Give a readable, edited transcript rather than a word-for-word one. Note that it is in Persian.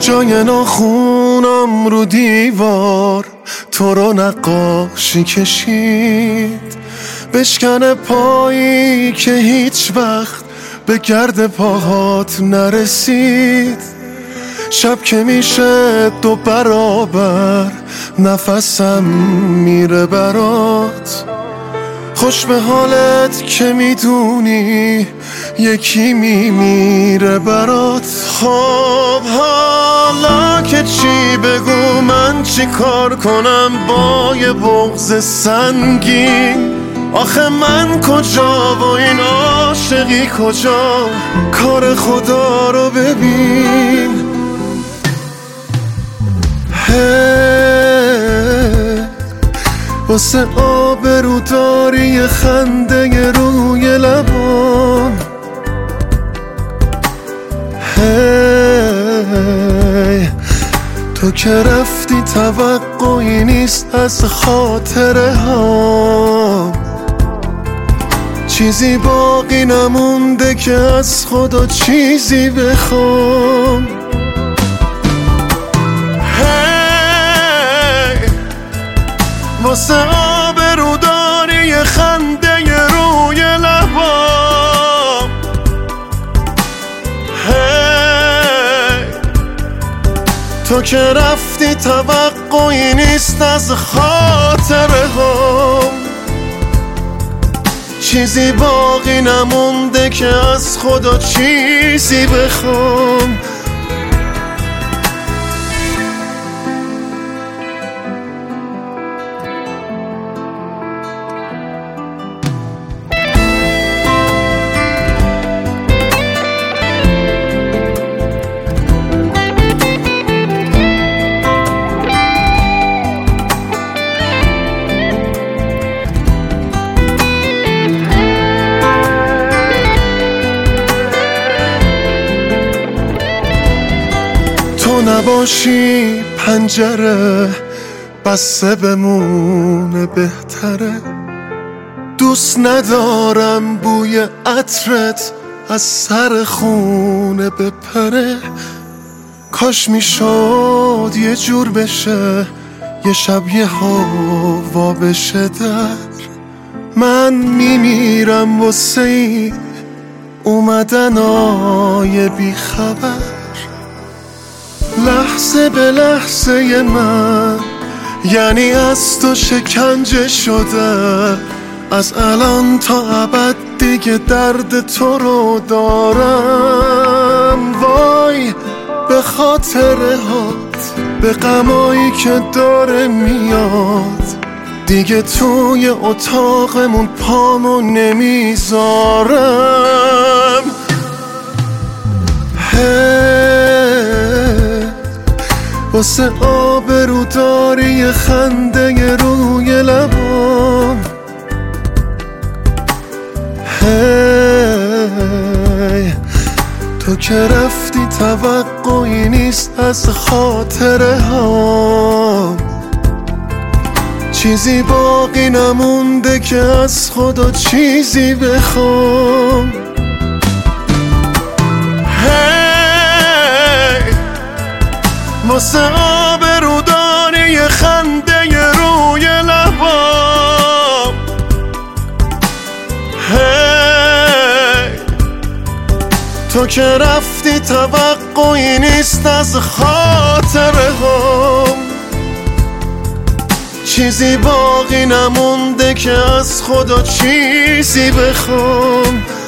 جای ناخونم رو دیوار تو رو نقاشی کشید، بشکنه پایی که هیچ وقت به گرد پاهات نرسید. شب که میشه 2 برابر نفسم میره برات، خوش به حالت که میدونی یکی میمیره برات. خب حالا که چی بگو، من چی کار کنم با یه بغض سنگین؟ آخه من کجا و این عاشقی کجا؟ کار خدا رو ببین. واسه آبروداری خنده روی لبام، تو که رفتی توقعی نیست از خاطره ها، چیزی باقی نمونده که از خدا چیزی بخوام. واسه آبروداری خنده روی لبام، تو که رفتی توقعی نیست از خاطره هم، چیزی باقی نمونده که از خدا چیزی بخوام. تو نباشی پنجره بسته بمونه بهتره، دوست ندارم بوی عطرت از سر خونه بپره. کاش میشد یه جور بشه یه شب یه هوا بشه در، من میمیرم واسه این اومدنای بیخبر. لحظه به لحظه من یعنی از تو شکنجه شده، از الان تا ابد دیگه درد تو رو دارم. وای به خاطره هات، به غمایی که داره میاد، دیگه توی اتاقمون پامو نمیذارم. واسه آبروداری خنده روی لبام، تو که رفتی توقعی نیست از خاطره ها، چیزی باقی نمونده که از خدا چیزی بخوام. واسه آبروداری خنده روی لبام، تو که رفتی توقعی نیست از خاطره هم، چیزی باقی نمونده که از خدا چیزی بخوام.